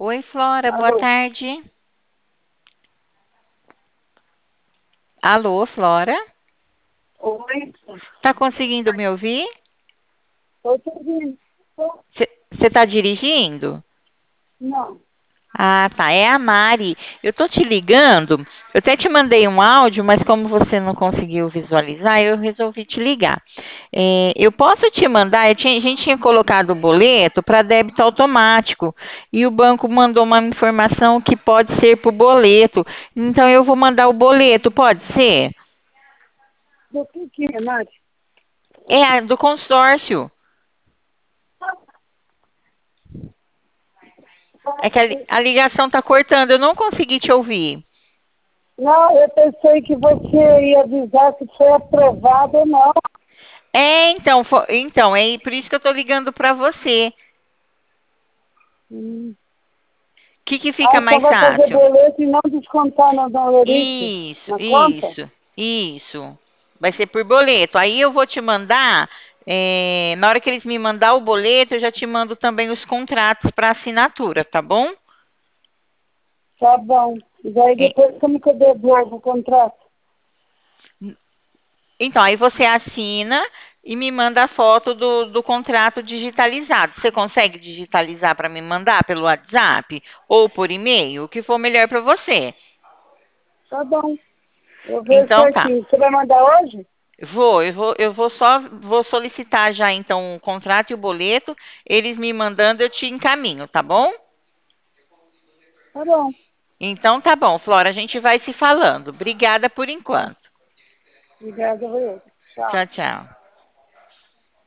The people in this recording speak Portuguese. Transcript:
Oi, Flora, boa Alô? tarde. Alô, Flora? Oi? Tá conseguindo me ouvir? Estou te ouvindo. Você tá dirigindo? Não. Ah, tá. É a Mari. Eu tô te ligando. Eu até te mandei um áudio, mas como você não conseguiu visualizar, eu resolvi te ligar. Eu posso te mandar? A gente tinha colocado o boleto para débito automático e o banco mandou uma informação que pode ser por boleto. Então eu vou mandar o boleto, pode ser? Do que é, Nath? É do consórcio. É que a ligação tá cortando, eu não consegui te ouvir. Não, eu pensei que você ia avisar se foi aprovado ou não. Então, é por isso que eu tô ligando para você. Hum. Que Ah, fica então mais vai fazer fácil? boleto e não descontar na Dolorite, Isso, na conta? isso, isso. Vai ser por boleto. Aí eu vou te mandar, na hora que eles me mandar o boleto, eu já te mando também os contratos para assinatura, tá bom? Tá bom. E daí E- depois como que eu devolvo o contrato? Então, aí você assina e me manda a foto do contrato digitalizado. Você consegue digitalizar para me mandar pelo WhatsApp ou por e-mail? O que for melhor para você. Tá bom. Eu vejo Então tá. certinho. Você vai mandar hoje? Vou solicitar já então o contrato e o boleto. Eles me mandando, eu te encaminho, tá bom? Tá bom. Então tá bom, Flora, a gente vai se falando. Obrigada por enquanto. Obrigada, Rui. Tchau. Tchau, tchau.